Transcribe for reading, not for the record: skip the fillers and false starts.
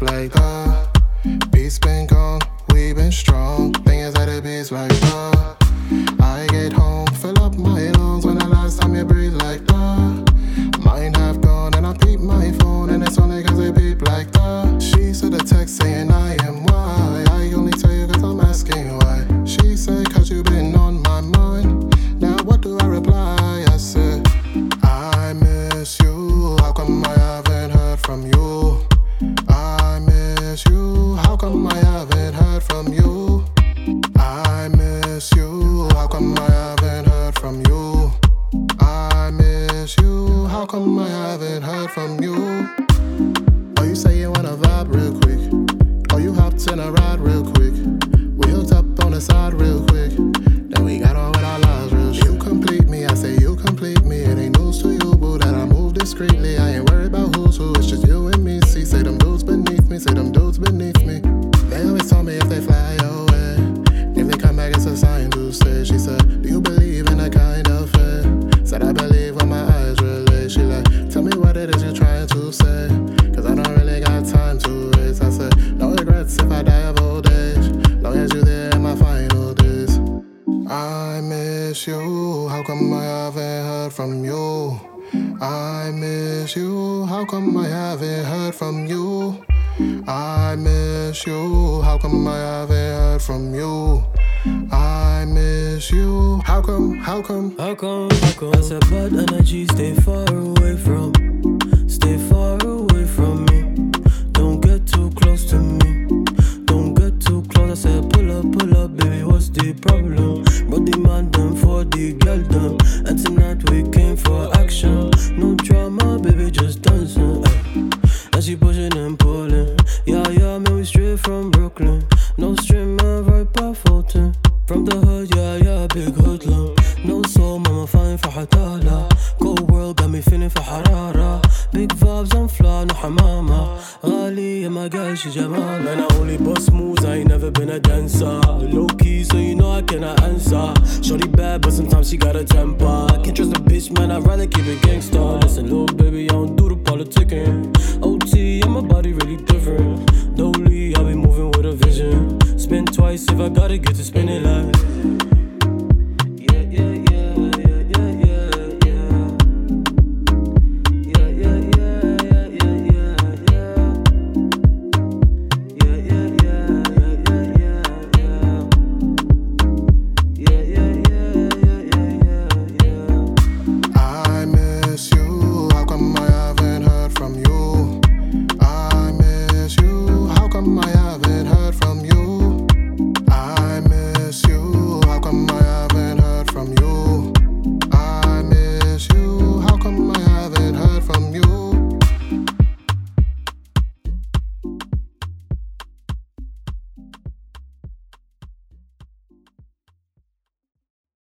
like that. Beats been gone, we been strong. Thing is that it beats like that. I get home, fill up my lungs when the last time you breathe like that. Mine have gone and I peep my phone and it's only cause it beep like that. She said a text saying I am why. I only tell you cause I'm asking why. She said cause you been on my mind. Now what do I reply? I said I miss you. How come I haven't heard from you? I miss you. How come I haven't heard from you? I miss you. How come I haven't heard from you? I miss you. How come I haven't heard from you? Oh, you say you wanna vibe real quick. Oh, you hopped in a ride real quick. We hooked up on the side real quick. Then we got on with our lives real shit. You complete me, I say you complete me. It ain't news to you, boo, that I move discreetly. I ain't worried about who's who, it's just you and me. See, say them dudes beneath me, say them dudes beneath me. They always told me if they fly away, if they come back it's a sign to stay. She said, do you believe in that kind of faith? Said I believe when my eyes relate. She like, tell me what it is you're trying to say, cause I don't really got time to waste. I said, no regrets if I die of old age, long as you're there in my final days. I miss you, how come I haven't heard from you? I miss you, how come I haven't heard from you? I miss you, how come I haven't heard from you? I miss you, how come? I said bad energy, stay far away from me. Don't get too close to me. Don't get too close. I said pull up, baby, what's the problem? Brought the man down for the girl down, and tonight we came for action. No drama, baby, just dancing. And she pushing and pulling. Yeah, man, we straight from Brooklyn. No stream, man, right by Fulton. From the hood, yeah, big hoodlum. No soul, mama, fine for hatala. Cold world got me feeling for harara. Big vibes on fly, no hamama. Ghali, yeah, my girl, she jamal. Man, I only bust moves, I ain't never been a dancer. Low key, so you know I cannot answer. Shorty bad, but sometimes she got a temper. I can't trust a bitch, man, I'd rather keep it gangsta. Listen, little baby, I don't do the politicking. OT, yeah, my body really different. Dolly, I be moving with a vision. Spin twice if I gotta get to spin it like